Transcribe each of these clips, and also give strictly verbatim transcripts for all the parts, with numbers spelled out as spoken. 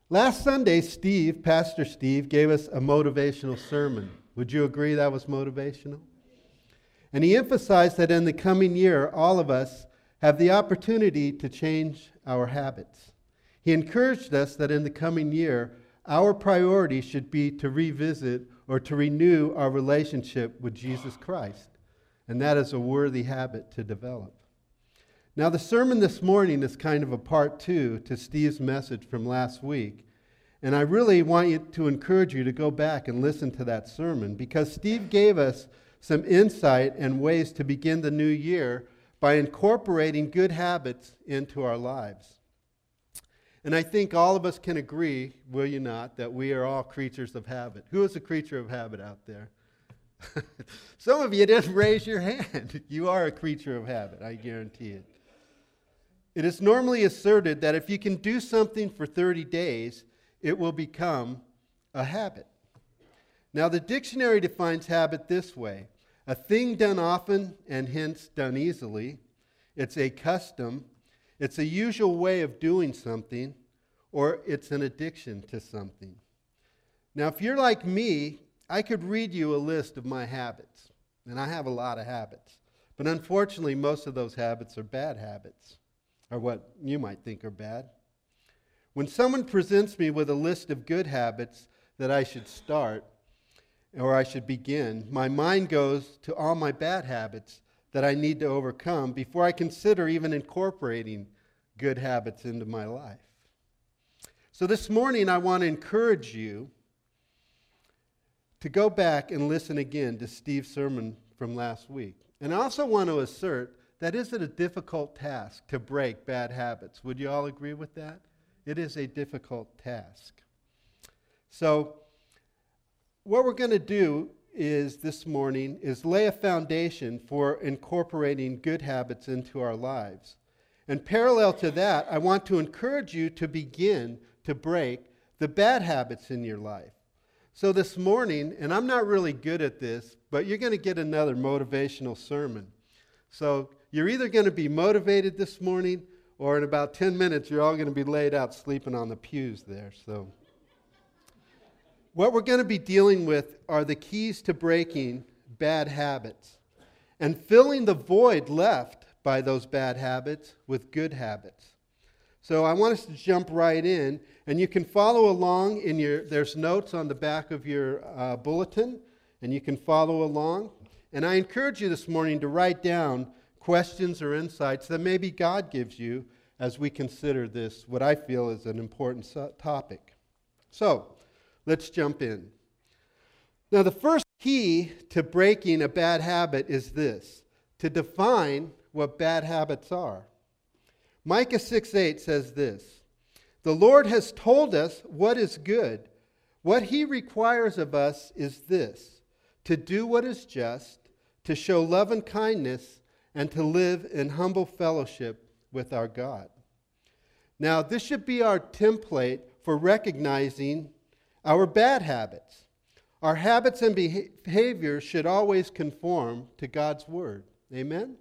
Last Sunday, Steve, Pastor Steve, gave us a motivational sermon. Would you agree that was motivational? And he emphasized that in the coming year, all of us have the opportunity to change our habits. He encouraged us that in the coming year, our priority should be to revisit or to renew our relationship with Jesus Christ. And that is a worthy habit to develop. Now, the sermon this morning is kind of a part two to Steve's message from last week. And I really want you to encourage you to go back and listen to that sermon, because Steve gave us some insight and ways to begin the new year by incorporating good habits into our lives. And I think all of us can agree, will you not, that we are all creatures of habit. Who is a creature of habit out there? Some of you didn't raise your hand. You are a creature of habit, I guarantee it. It is normally asserted that if you can do something for thirty days, it will become a habit. Now, the dictionary defines habit this way: a thing done often and hence done easily. It's a custom. It's a usual way of doing something, or it's an addiction to something. Now, if you're like me, I could read you a list of my habits, and I have a lot of habits. But unfortunately, most of those habits are bad habits, or what you might think are bad. When someone presents me with a list of good habits that I should start, or I should begin, my mind goes to all my bad habits that I need to overcome before I consider even incorporating good habits into my life. So this morning, I want to encourage you to go back and listen again to Steve's sermon from last week. And I also want to assert that is it a difficult task to break bad habits. Would you all agree with that? It is a difficult task. So what we're going to do is this morning is lay a foundation for incorporating good habits into our lives. And parallel to that, I want to encourage you to begin to break the bad habits in your life. So this morning, and I'm not really good at this, but you're going to get another motivational sermon. So you're either going to be motivated this morning, or in about ten minutes, you're all going to be laid out sleeping on the pews there. So what we're going to be dealing with are the keys to breaking bad habits and filling the void left by those bad habits with good habits. So I want us to jump right in, and you can follow along in your, there's notes on the back of your uh, bulletin, and you can follow along. And I encourage you this morning to write down questions or insights that maybe God gives you as we consider this, what I feel is an important topic. So, let's jump in. Now, the first key to breaking a bad habit is this: to define what bad habits are. Micah six eight says this: "The Lord has told us what is good. What He requires of us is this: to do what is just, to show love and kindness, and to live in humble fellowship with our God." Now, this should be our template for recognizing our bad habits. Our habits and behaviors should always conform to God's Word. Amen?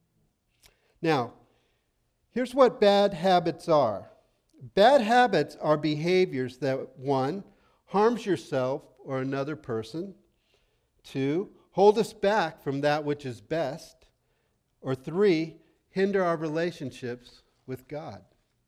Now, here's what bad habits are. Bad habits are behaviors that, one, harms yourself or another person. Two, hold us back from that which is best. Or three, hinder our relationships with God.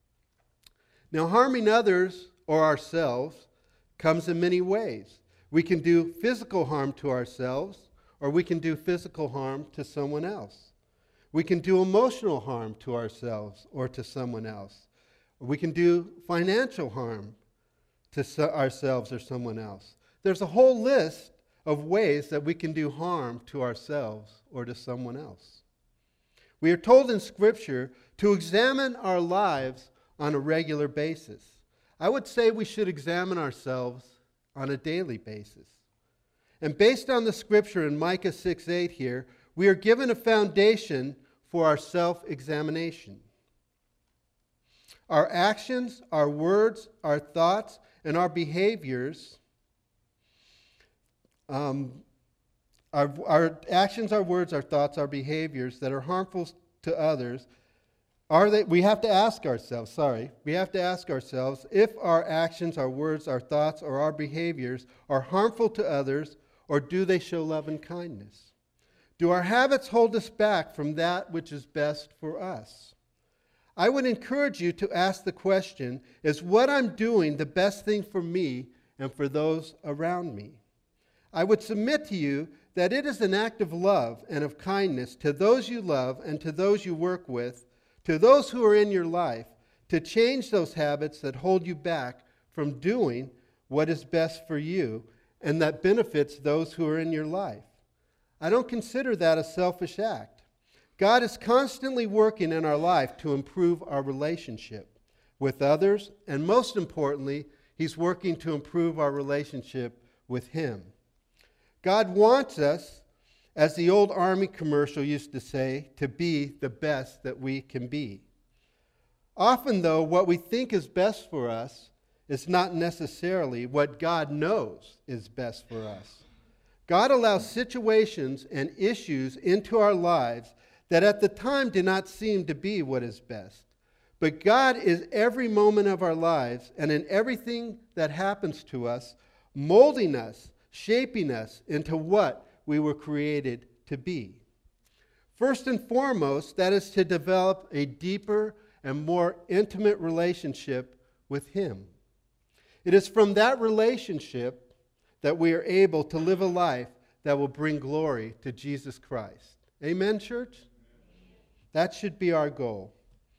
Now, harming others or ourselves comes in many ways. We can do physical harm to ourselves, or we can do physical harm to someone else. We can do emotional harm to ourselves or to someone else. We can do financial harm to so- ourselves or someone else. There's a whole list of ways that we can do harm to ourselves or to someone else. We are told in Scripture to examine our lives on a regular basis. I would say we should examine ourselves on a daily basis. And based on the Scripture in Micah six eight here, we are given a foundation for our self-examination. Our actions, our words, our thoughts, and our behaviors, um, our, our actions, our words, our thoughts, our behaviors that are harmful to others Are they, we have to ask ourselves, sorry, we have to ask ourselves if our actions, our words, our thoughts, or our behaviors are harmful to others, or do they show love and kindness? Do our habits hold us back from that which is best for us? I would encourage you to ask the question, is what I'm doing the best thing for me and for those around me? I would submit to you that it is an act of love and of kindness to those you love and to those you work with, to those who are in your life, to change those habits that hold you back from doing what is best for you and that benefits those who are in your life. I don't consider that a selfish act. God is constantly working in our life to improve our relationship with others, and most importantly, He's working to improve our relationship with Him. God wants us, as the old Army commercial used to say, to be the best that we can be. Often, though, what we think is best for us is not necessarily what God knows is best for us. God allows situations and issues into our lives that at the time do not seem to be what is best. But God is every moment of our lives and in everything that happens to us, molding us, shaping us into what we were created to be. First and foremost, that is to develop a deeper and more intimate relationship with Him. It is from that relationship that we are able to live a life that will bring glory to Jesus Christ. Amen, church? That should be our goal.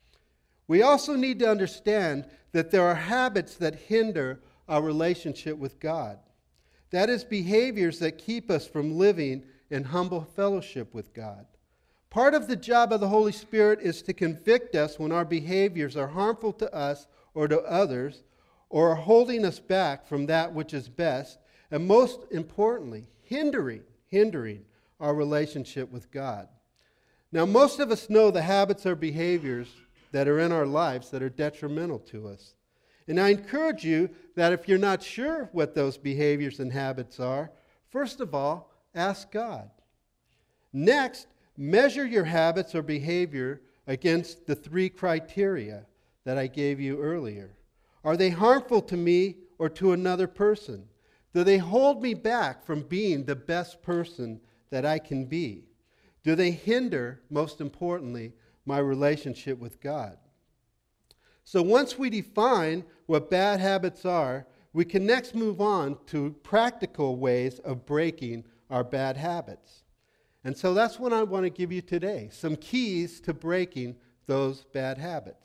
We also need to understand that there are habits that hinder our relationship with God. That is, behaviors that keep us from living in humble fellowship with God. Part of the job of the Holy Spirit is to convict us when our behaviors are harmful to us or to others, or are holding us back from that which is best, and most importantly, hindering, hindering our relationship with God. Now, most of us know the habits or behaviors that are in our lives that are detrimental to us. And I encourage you that if you're not sure what those behaviors and habits are, first of all, ask God. Next, measure your habits or behavior against the three criteria that I gave you earlier. Are they harmful to me or to another person? Do they hold me back from being the best person that I can be? Do they hinder, most importantly, my relationship with God? So once we define what bad habits are, we can next move on to practical ways of breaking our bad habits. And so that's what I want to give you today, some keys to breaking those bad habits.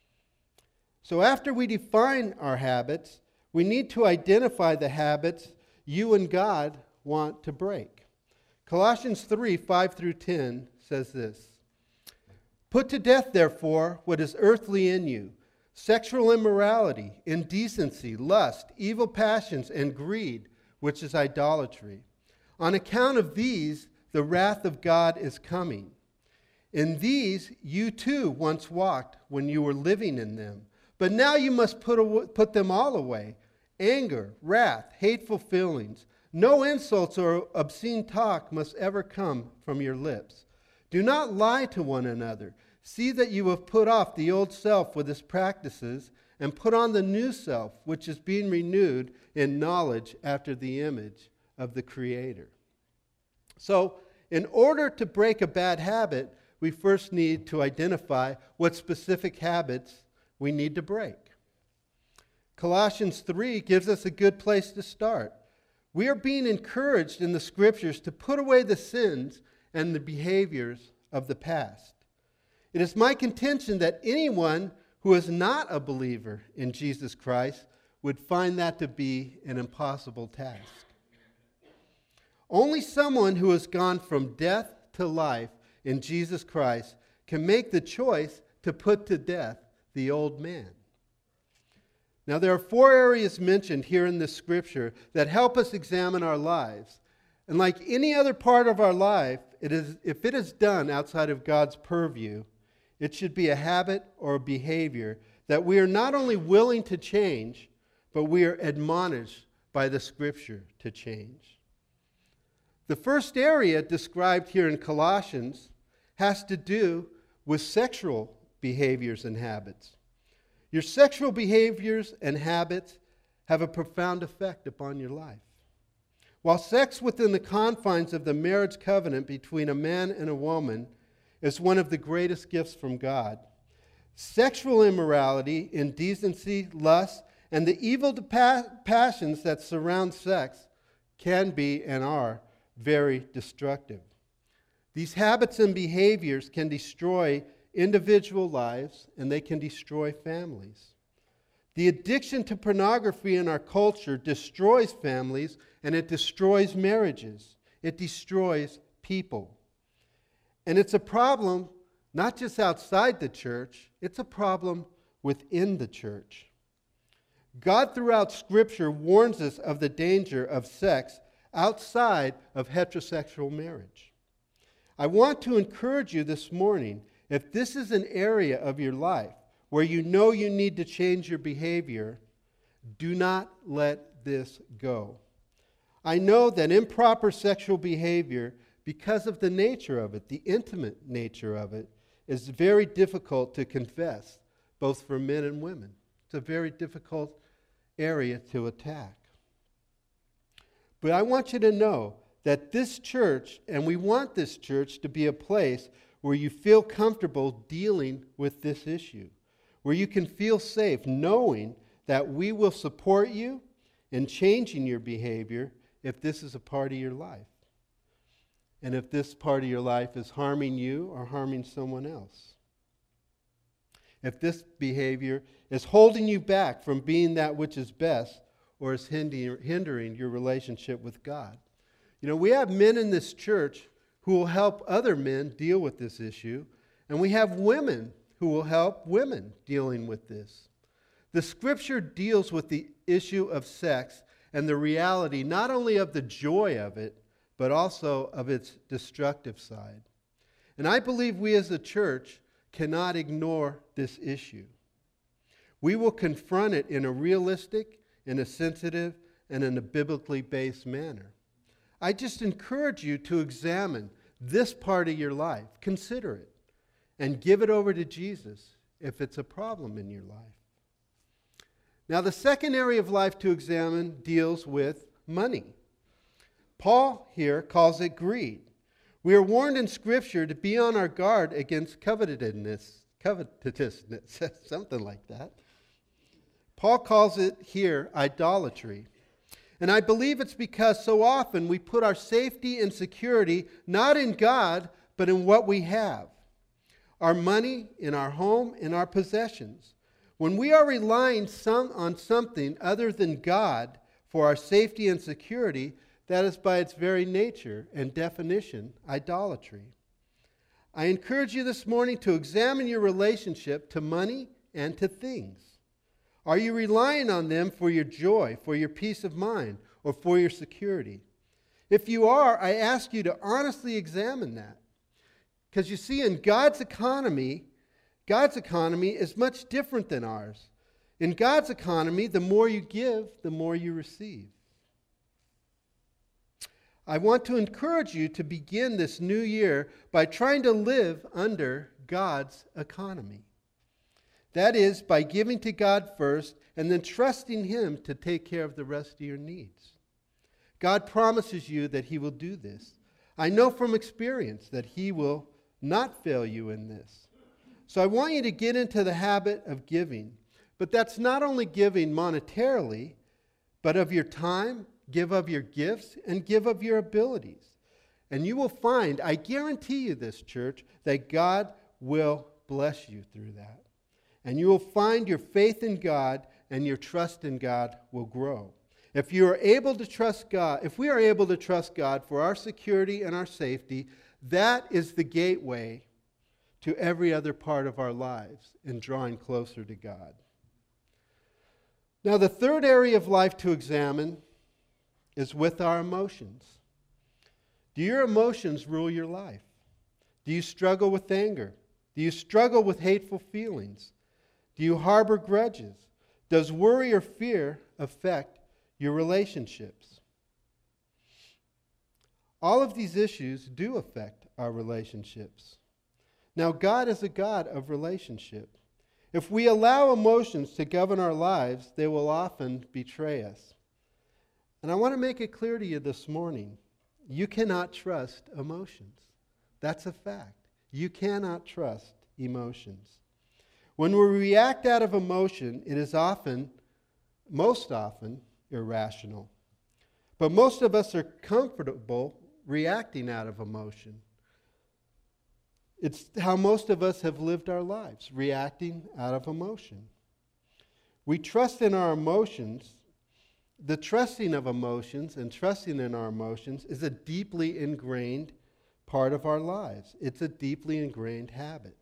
So after we define our habits, we need to identify the habits you and God want to break. Colossians three, five through ten says this: "Put to death, therefore, what is earthly in you, sexual immorality, indecency, lust, evil passions, and greed, which is idolatry. On account of these, the wrath of God is coming. In these you too once walked when you were living in them. But now you must put, aw- put them all away: anger, wrath, hateful feelings. No insults or obscene talk must ever come from your lips. Do not lie to one another. See that you have put off the old self with its practices and put on the new self, which is being renewed in knowledge after the image of the Creator." So, in order to break a bad habit, we first need to identify what specific habits we need to break. Colossians three gives us a good place to start. We are being encouraged in the Scriptures to put away the sins and the behaviors of the past. It is my contention that anyone who is not a believer in Jesus Christ would find that to be an impossible task. Only someone who has gone from death to life in Jesus Christ can make the choice to put to death the old man. Now, there are four areas mentioned here in this scripture that help us examine our lives. And like any other part of our life, it is, if it is done outside of God's purview, it should be a habit or a behavior that we are not only willing to change, but we are admonished by the Scripture to change. The first area described here in Colossians has to do with sexual behaviors and habits. Your sexual behaviors and habits have a profound effect upon your life. While sex within the confines of the marriage covenant between a man and a woman is one of the greatest gifts from God, sexual immorality, indecency, lust, and the evil passions that surround sex can be and are very destructive. These habits and behaviors can destroy individual lives, and they can destroy families. The addiction to pornography in our culture destroys families, and it destroys marriages. It destroys people. And it's a problem not just outside the church, it's a problem within the church. God throughout Scripture warns us of the danger of sex outside of heterosexual marriage. I want to encourage you this morning, if this is an area of your life where you know you need to change your behavior, do not let this go. I know that improper sexual behavior, because of the nature of it, the intimate nature of it, is very difficult to confess, both for men and women. It's a very difficult area to attack. But I want you to know that this church, and we want this church to be a place where you feel comfortable dealing with this issue, where you can feel safe knowing that we will support you in changing your behavior if this is a part of your life, and if this part of your life is harming you or harming someone else. If this behavior is holding you back from being that which is best or is hindering your relationship with God. You know, we have men in this church who will help other men deal with this issue, and we have women who will help women dealing with this. The Scripture deals with the issue of sex and the reality not only of the joy of it, but also of its destructive side. And I believe we as a church cannot ignore this issue. We will confront it in a realistic, in a sensitive, and in a biblically based manner. I just encourage you to examine this part of your life. Consider it and give it over to Jesus if it's a problem in your life. Now, the second area of life to examine deals with money. Paul here calls it greed. We are warned in Scripture to be on our guard against covetousness, covetousness, something like that. Paul calls it here idolatry. And I believe it's because so often we put our safety and security not in God, but in what we have. Our money, in our home, in our possessions. When we are relying some, on something other than God for our safety and security, that is by its very nature and definition, idolatry. I encourage you this morning to examine your relationship to money and to things. Are you relying on them for your joy, for your peace of mind, or for your security? If you are, I ask you to honestly examine that. Because you see, in God's economy, God's economy is much different than ours. In God's economy, the more you give, the more you receive. I want to encourage you to begin this new year by trying to live under God's economy. That is, by giving to God first and then trusting Him to take care of the rest of your needs. God promises you that He will do this. I know from experience that He will not fail you in this. So I want you to get into the habit of giving. But that's not only giving monetarily, but of your time, give of your gifts, and give of your abilities. And you will find, I guarantee you this, church, that God will bless you through that. And you will find your faith in God and your trust in God will grow. If you are able to trust God, if we are able to trust God for our security and our safety, that is the gateway to every other part of our lives in drawing closer to God. Now, the third area of life to examine is with our emotions. Do your emotions rule your life? Do you struggle with anger? Do you struggle with hateful feelings? Do you harbor grudges? Does worry or fear affect your relationships? All of these issues do affect our relationships. Now, God is a God of relationship. If we allow emotions to govern our lives, they will often betray us. And I want to make it clear to you this morning, you cannot trust emotions. That's a fact. You cannot trust emotions. When we react out of emotion, it is often, most often, irrational. But most of us are comfortable reacting out of emotion. It's how most of us have lived our lives, reacting out of emotion. We trust in our emotions. The trusting of emotions and trusting in our emotions is a deeply ingrained part of our lives. It's a deeply ingrained habit.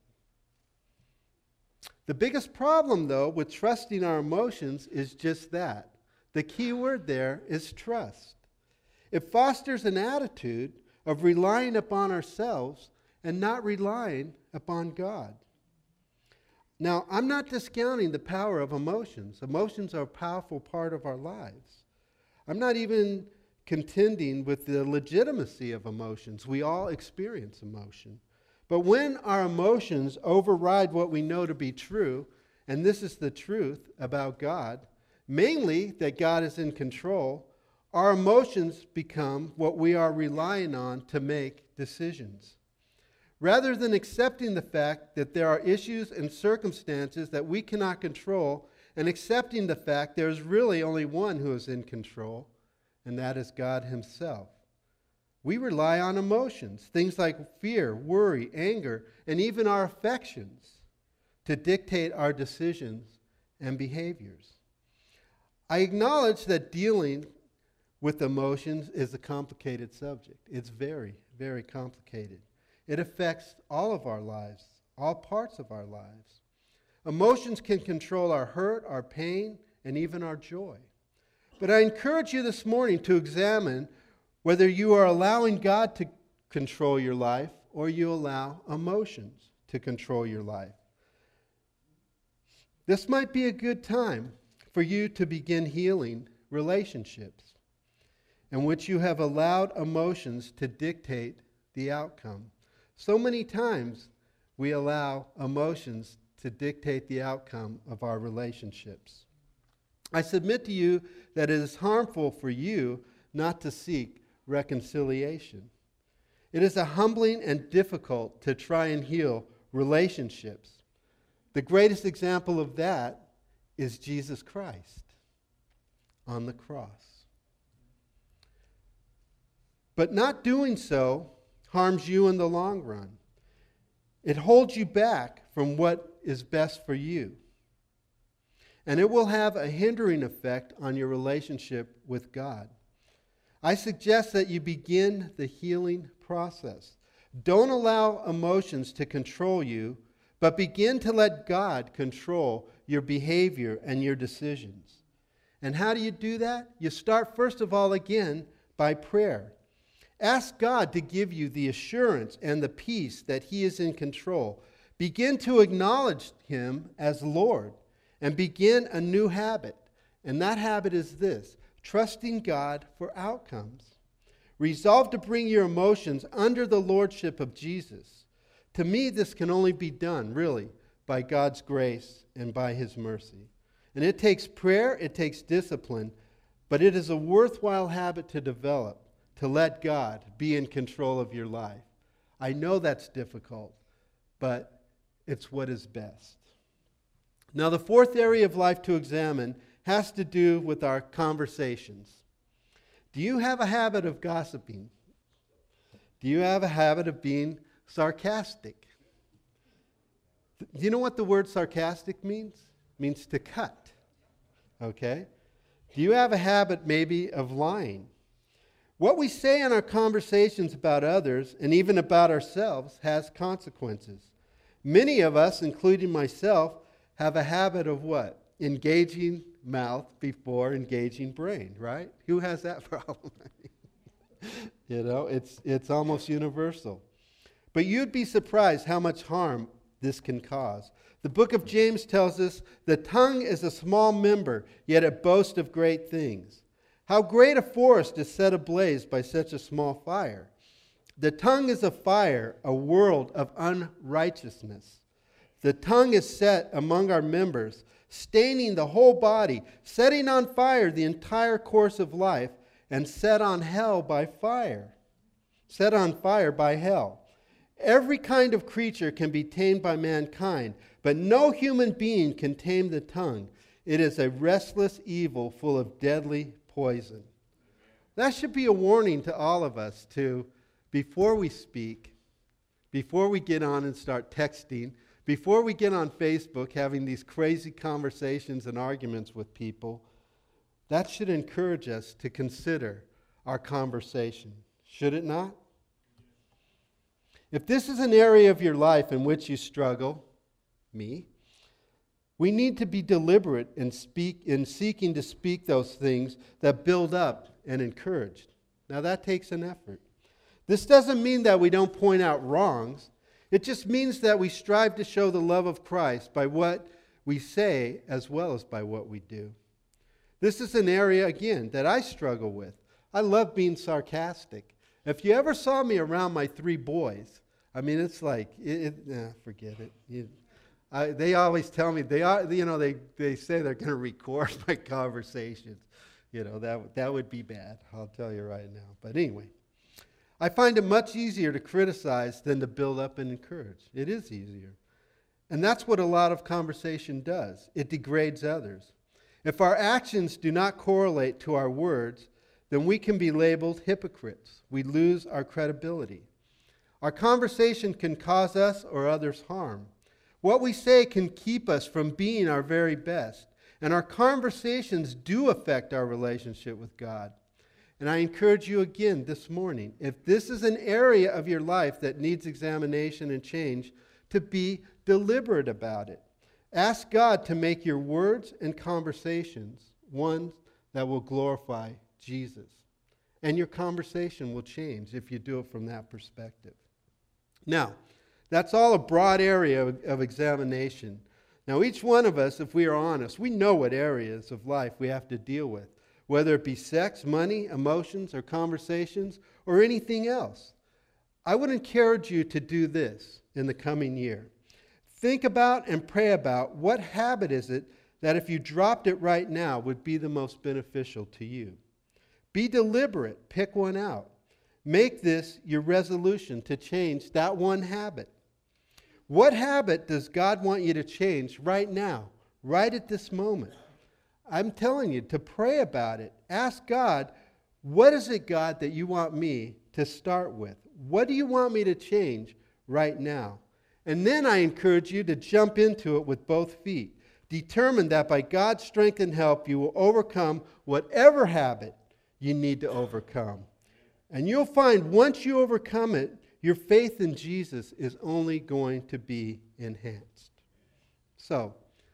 The biggest problem, though, with trusting our emotions is just that. The key word there is trust. It fosters an attitude of relying upon ourselves and not relying upon God. Now, I'm not discounting the power of emotions. Emotions are a powerful part of our lives. I'm not even contending with the legitimacy of emotions. We all experience emotion. But when our emotions override what we know to be true, and this is the truth about God, mainly that God is in control, our emotions become what we are relying on to make decisions. Rather than accepting the fact that there are issues and circumstances that we cannot control, and accepting the fact there is really only one who is in control, and that is God Himself, we rely on emotions, things like fear, worry, anger, and even our affections, to dictate our decisions and behaviors. I acknowledge that dealing with emotions is a complicated subject. It's very, very complicated. It affects all of our lives, all parts of our lives. Emotions can control our hurt, our pain, and even our joy. But I encourage you this morning to examine whether you are allowing God to control your life or you allow emotions to control your life. This might be a good time for you to begin healing relationships in which you have allowed emotions to dictate the outcome. So many times we allow emotions to dictate the outcome of our relationships. I submit to you that it is harmful for you not to seek reconciliation. It is a humbling and difficult to try and heal relationships. The greatest example of that is Jesus Christ on the cross. But not doing so harms you in the long run. It holds you back from what is best for you. And it will have a hindering effect on your relationship with God. I suggest that you begin the healing process. Don't allow emotions to control you, but begin to let God control your behavior and your decisions. And how do you do that? You start, first of all, again, by prayer. Ask God to give you the assurance and the peace that He is in control. Begin to acknowledge Him as Lord and begin a new habit. And that habit is this: trusting God for outcomes. Resolve to bring your emotions under the lordship of Jesus. To me, this can only be done, really, by God's grace and by His mercy. And it takes prayer, it takes discipline, but it is a worthwhile habit to develop, to let God be in control of your life. I know that's difficult, but it's what is best. Now, the fourth area of life to examine has to do with our conversations. Do you have a habit of gossiping? Do you have a habit of being sarcastic? Do you know what the word sarcastic means? It means to cut. Okay? Do you have a habit maybe of lying? What we say in our conversations about others and even about ourselves has consequences. Many of us, including myself, have a habit of what? Engaging mouth before engaging brain, right? Who has that problem? You know, it's it's almost universal. But you'd be surprised how much harm this can cause. The book of James tells us the tongue is a small member, yet it boasts of great things. How great a forest is set ablaze by such a small fire. The tongue is a fire, a world of unrighteousness. The tongue is set among our members, staining the whole body, setting on fire the entire course of life, and set on hell by fire. Set on fire by hell. Every kind of creature can be tamed by mankind, but no human being can tame the tongue. It is a restless evil full of deadly poison. That should be a warning to all of us to, before we speak, before we get on and start texting, before we get on Facebook having these crazy conversations and arguments with people, that should encourage us to consider our conversation. Should it not? If this is an area of your life in which you struggle, me, we need to be deliberate in, speak, in seeking to speak those things that build up and encourage. Now that takes an effort. This doesn't mean that we don't point out wrongs. It just means that we strive to show the love of Christ by what we say as well as by what we do. This is an area, again, that I struggle with. I love being sarcastic. If you ever saw me around my three boys, I mean, it's like, it, it, nah, forget it. You, I, they always tell me, they are, you know, they, they say they're going to record my conversations. You know, that, that would be bad, I'll tell you right now. But anyway, I find it much easier to criticize than to build up and encourage. It is easier. And that's what a lot of conversation does. It degrades others. If our actions do not correlate to our words, then we can be labeled hypocrites. We lose our credibility. Our conversation can cause us or others harm. What we say can keep us from being our very best. And our conversations do affect our relationship with God. And I encourage you again this morning, if this is an area of your life that needs examination and change, to be deliberate about it. Ask God to make your words and conversations ones that will glorify Jesus. And your conversation will change if you do it from that perspective. Now, that's all a broad area of, of examination. Now, each one of us, if we are honest, we know what areas of life we have to deal with, whether it be sex, money, emotions, or conversations, or anything else. I would encourage you to do this in the coming year. Think about and pray about what habit is it that if you dropped it right now would be the most beneficial to you. Be deliberate. Pick one out. Make this your resolution to change that one habit. What habit does God want you to change right now, right at this moment? I'm telling you to pray about it. Ask God, what is it, God, that you want me to start with? What do you want me to change right now? And then I encourage you to jump into it with both feet. Determine that by God's strength and help, you will overcome whatever habit you need to overcome. And you'll find once you overcome it, your faith in Jesus is only going to be enhanced. So,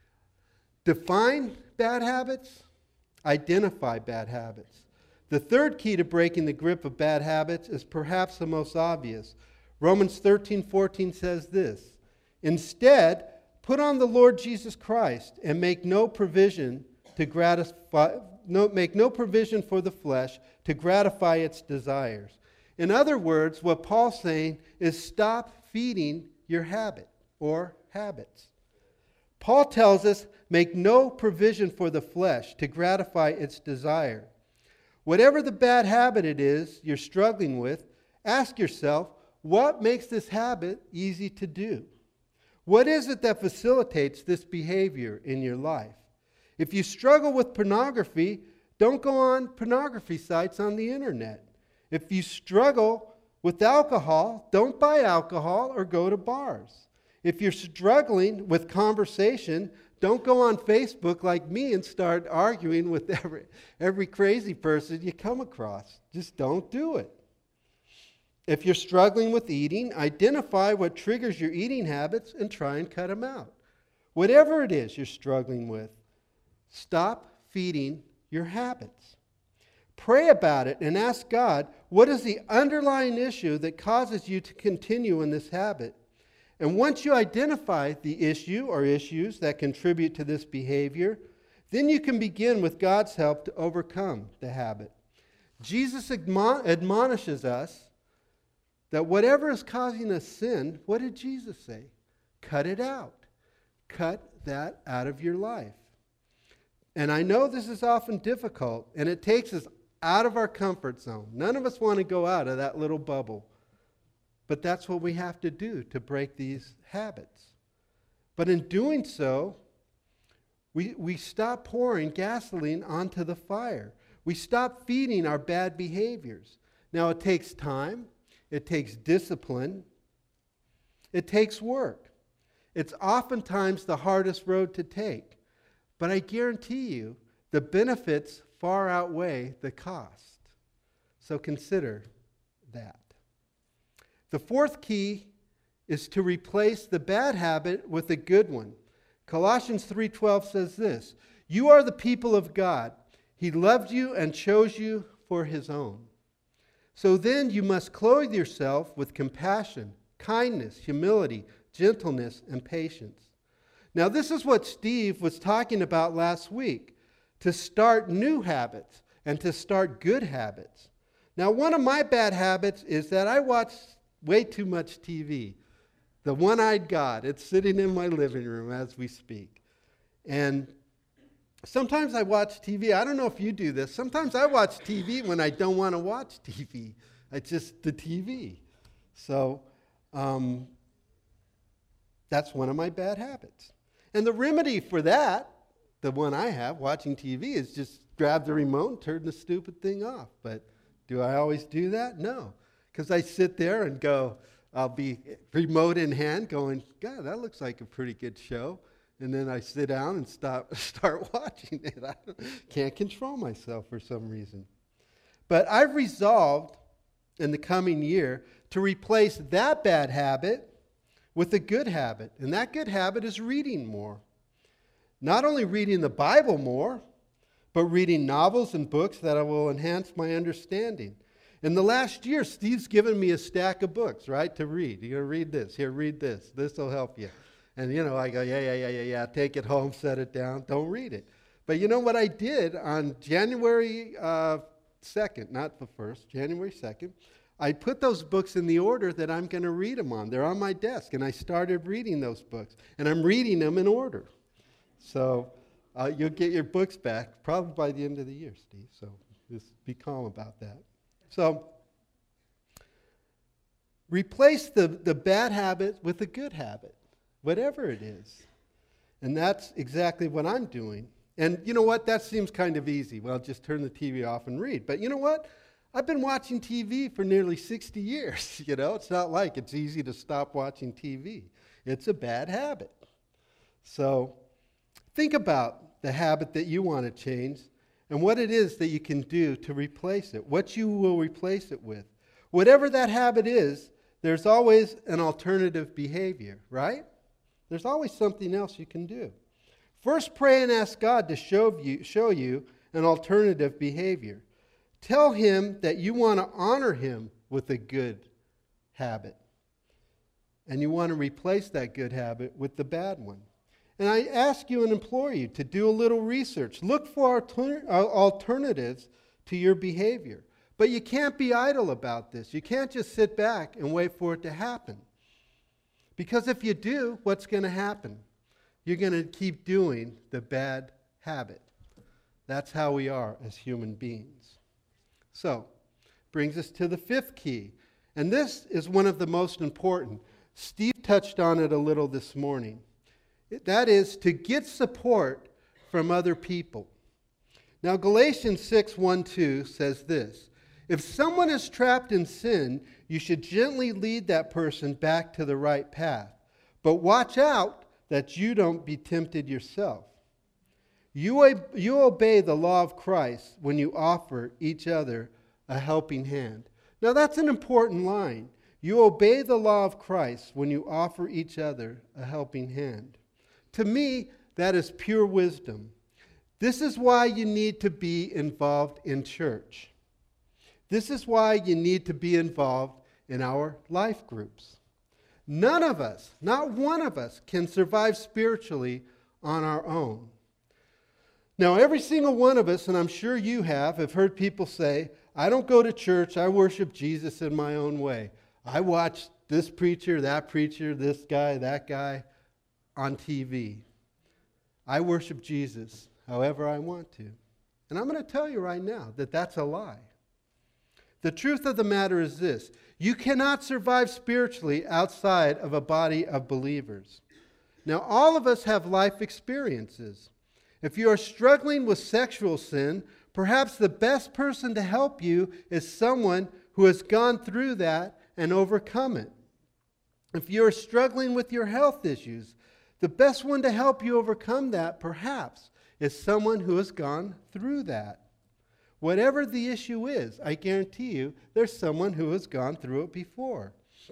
define bad habits, identify bad habits. The third key to breaking the grip of bad habits is perhaps the most obvious. Romans thirteen fourteen says this, instead, put on the Lord Jesus Christ and make no provision to gratify, no, make no provision for the flesh to gratify its desires. In other words, what Paul's saying is stop feeding your habit or habits. Paul tells us, make no provision for the flesh to gratify its desire. Whatever the bad habit it is you're struggling with, ask yourself, what makes this habit easy to do? What is it that facilitates this behavior in your life? If you struggle with pornography, don't go on pornography sites on the internet. If you struggle with alcohol, don't buy alcohol or go to bars. If you're struggling with conversation, don't go on Facebook like me and start arguing with every, every crazy person you come across. Just don't do it. If you're struggling with eating, identify what triggers your eating habits and try and cut them out. Whatever it is you're struggling with, stop feeding your habits. Pray about it and ask God, what is the underlying issue that causes you to continue in this habit? And once you identify the issue or issues that contribute to this behavior, then you can begin with God's help to overcome the habit. Jesus admon- admonishes us that whatever is causing us sin, what did Jesus say? Cut it out. Cut that out of your life. And I know this is often difficult, and it takes us out of our comfort zone. None of us want to go out of that little bubble. But that's what we have to do to break these habits. But in doing so, we, we stop pouring gasoline onto the fire. We stop feeding our bad behaviors. Now, it takes time. It takes discipline. It takes work. It's oftentimes the hardest road to take. But I guarantee you, the benefits far outweigh the cost. So consider that. The fourth key is to replace the bad habit with a good one. Colossians three twelve says this, "You are the people of God. He loved you and chose you for his own. So then you must clothe yourself with compassion, kindness, humility, gentleness, and patience." Now, this is what Steve was talking about last week, to start new habits and to start good habits. Now, one of my bad habits is that I watch way too much T V. The One-Eyed God, it's sitting in my living room as we speak. And sometimes I watch T V. I don't know if you do this. Sometimes I watch T V when I don't want to watch T V. It's just the T V. So um, that's one of my bad habits. And the remedy for that, the one I have, watching T V, is just grab the remote and turn the stupid thing off. But do I always do that? No. Because I sit there and go, I'll be remote in hand going, God, that looks like a pretty good show. And then I sit down and stop, start watching it. I can't control myself for some reason. But I've resolved in the coming year to replace that bad habit with a good habit. And that good habit is reading more. Not only reading the Bible more, but reading novels and books that will enhance my understanding. In the last year, Steve's given me a stack of books, right, to read. You're going to read this. Here, read this. This will help you. And, you know, I go, yeah, yeah, yeah, yeah, yeah. Take it home, set it down. Don't read it. But you know what I did on January uh, second, not the first, January second, I put those books in the order that I'm going to read them on. They're on my desk, and I started reading those books. And I'm reading them in order. So uh, you'll get your books back probably by the end of the year, Steve. So just be calm about that. So replace the, the bad habit with a good habit, whatever it is. And that's exactly what I'm doing. And you know what? That seems kind of easy. Well, just turn the T V off and read. But you know what? I've been watching T V for nearly sixty years. You know, it's not like it's easy to stop watching T V. It's a bad habit. So think about the habit that you want to change and what it is that you can do to replace it, what you will replace it with. Whatever that habit is, there's always an alternative behavior, right? There's always something else you can do. First, pray and ask God to show you, show you an alternative behavior. Tell him that you want to honor him with a good habit. And you want to replace that good habit with the bad one. And I ask you and implore you to do a little research. Look for alter- alternatives to your behavior. But you can't be idle about this. You can't just sit back and wait for it to happen. Because if you do, what's going to happen? You're going to keep doing the bad habit. That's how we are as human beings. So, brings us to the fifth key. And this is one of the most important. Steve touched on it a little this morning. That is to get support from other people. Now, Galatians six, one, two says this. If someone is trapped in sin, you should gently lead that person back to the right path. But watch out that you don't be tempted yourself. You, you obey the law of Christ when you offer each other a helping hand. Now, that's an important line. You obey the law of Christ when you offer each other a helping hand. To me, that is pure wisdom. This is why you need to be involved in church. This is why you need to be involved in our life groups. None of us, not one of us, can survive spiritually on our own. Now, every single one of us, and I'm sure you have, have heard people say, I don't go to church, I worship Jesus in my own way. I watch this preacher, that preacher, this guy, that guy on T V. I worship Jesus however I want to. And I'm going to tell you right now that that's a lie. The truth of the matter is this: you cannot survive spiritually outside of a body of believers. Now, all of us have life experiences. If you are struggling with sexual sin, perhaps the best person to help you is someone who has gone through that and overcome it. If you are struggling with your health issues, the best one to help you overcome that, perhaps, is someone who has gone through that. Whatever the issue is, I guarantee you, there's someone who has gone through it before.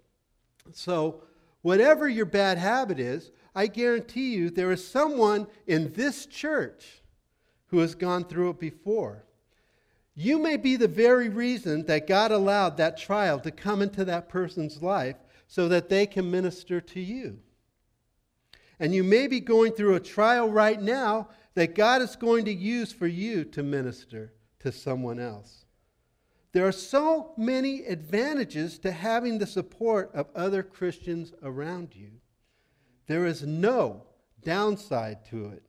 So, whatever your bad habit is, I guarantee you there is someone in this church who has gone through it before. You may be the very reason that God allowed that trial to come into that person's life so that they can minister to you. And you may be going through a trial right now that God is going to use for you to minister to someone else. There are so many advantages to having the support of other Christians around you. There is no downside to it.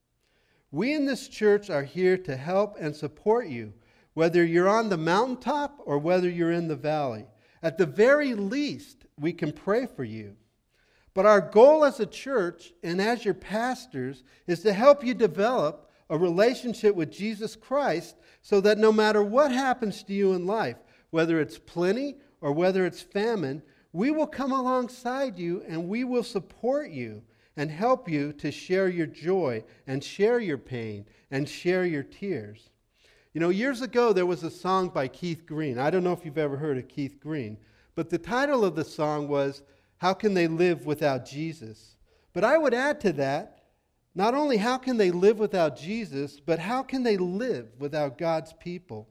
We in this church are here to help and support you, whether you're on the mountaintop or whether you're in the valley. At the very least, we can pray for you. But our goal as a church and as your pastors is to help you develop a relationship with Jesus Christ so that no matter what happens to you in life, whether it's plenty or whether it's famine, we will come alongside you and we will support you and help you to share your joy and share your pain and share your tears. You know, years ago there was a song by Keith Green. I don't know if you've ever heard of Keith Green, but the title of the song was, "How Can They Live Without Jesus?" But I would add to that, not only how can they live without Jesus, but how can they live without God's people?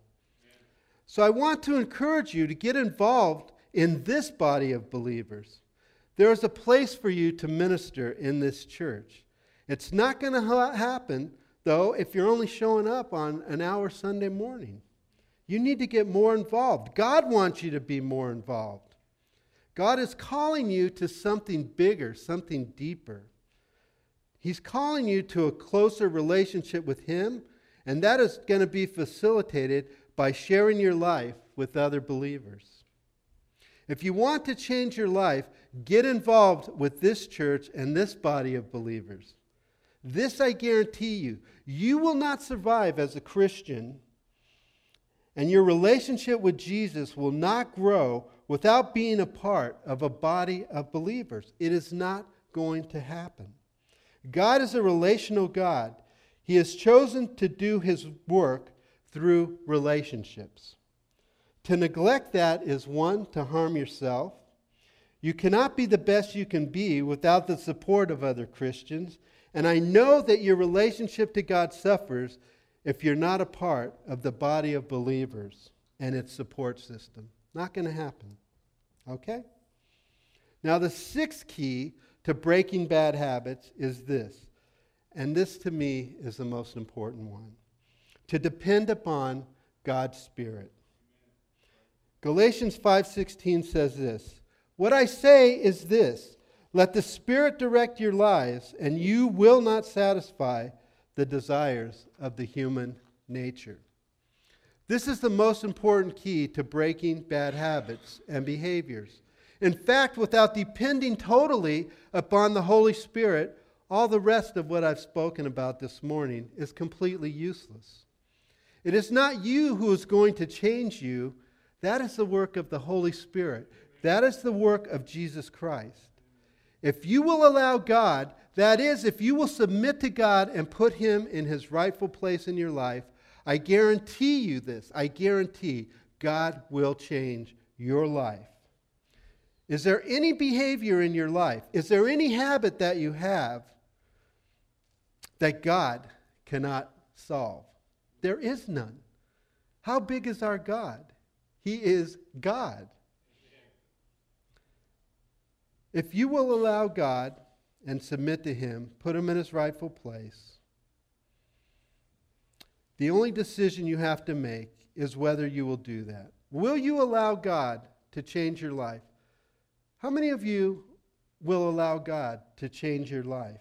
So I want to encourage you to get involved in this body of believers. There is a place for you to minister in this church. It's not going to ha- happen, though, if you're only showing up on an hour Sunday morning. You need to get more involved. God wants you to be more involved. God is calling you to something bigger, something deeper. He's calling you to a closer relationship with Him, and that is going to be facilitated by sharing your life with other believers. If you want to change your life, get involved with this church and this body of believers. This I guarantee you, you will not survive as a Christian, and your relationship with Jesus will not grow without being a part of a body of believers. It is not going to happen. God is a relational God. He has chosen to do His work through relationships. To neglect that is, one, to harm yourself. You cannot be the best you can be without the support of other Christians. And I know that your relationship to God suffers if you're not a part of the body of believers and its support system. Not going to happen. Okay? Now, the sixth key to breaking bad habits is this. And this, to me, is the most important one. To depend upon God's Spirit. Galatians five sixteen says this, "What I say is this, let the Spirit direct your lives, and you will not satisfy the desires of the human nature." This is the most important key to breaking bad habits and behaviors. In fact, without depending totally upon the Holy Spirit, all the rest of what I've spoken about this morning is completely useless. It is not you who is going to change you. That is the work of the Holy Spirit. That is the work of Jesus Christ. If you will allow God, that is, if you will submit to God and put Him in His rightful place in your life, I guarantee you this, I guarantee God will change your life. Is there any behavior in your life? Is there any habit that you have that God cannot solve? There is none. How big is our God? He is God. If you will allow God and submit to Him, put Him in His rightful place, the only decision you have to make is whether you will do that. Will you allow God to change your life? How many of you will allow God to change your life?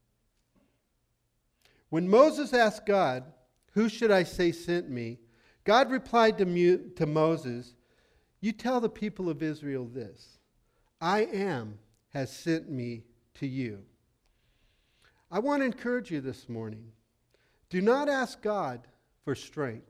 When Moses asked God, "Who should I say sent me?" God replied to, Mu- to Moses, "You tell the people of Israel this, I am has sent me to you." I want to encourage you this morning. Do not ask God for strength.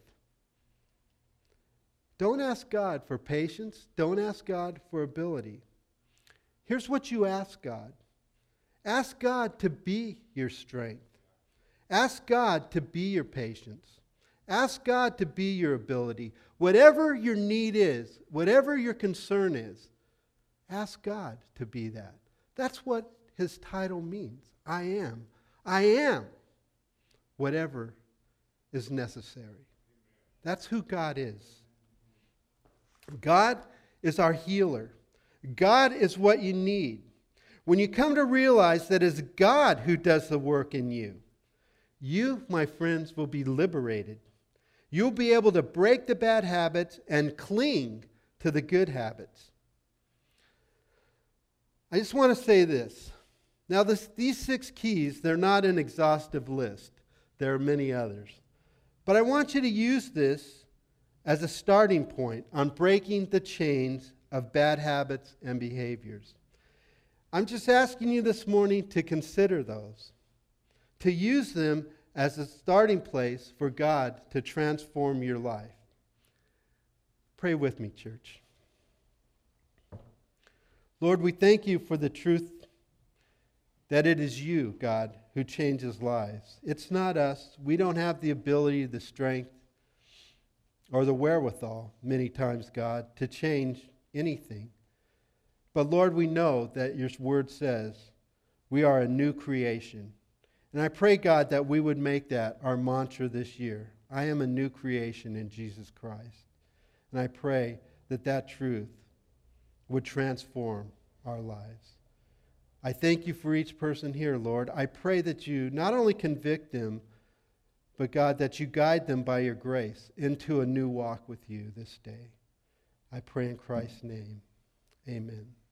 Don't ask God for patience. Don't ask God for ability. Here's what you ask God. Ask God to be your strength. Ask God to be your patience. Ask God to be your ability. Whatever your need is, whatever your concern is, ask God to be that. That's what his title means. I am. I am whatever is necessary. That's who God is. God is our healer. God is what you need. When you come to realize that it's God who does the work in you, you, my friends, will be liberated. You'll be able to break the bad habits and cling to the good habits. I just want to say this. Now, this, these six keys, they're not an exhaustive list. There are many others. But I want you to use this as a starting point on breaking the chains of bad habits and behaviors. I'm just asking you this morning to consider those, to use them as a starting place for God to transform your life. Pray with me, church. Lord, we thank you for the truth that it is you, God, who changes lives. It's not us. We don't have the ability, the strength, or the wherewithal, many times, God, to change anything. But Lord, we know that your word says we are a new creation. And I pray, God, that we would make that our mantra this year. I am a new creation in Jesus Christ. And I pray that that truth would transform our lives. I thank you for each person here, Lord. I pray that you not only convict them, but God, that you guide them by your grace into a new walk with you this day. I pray in Christ's name. Amen.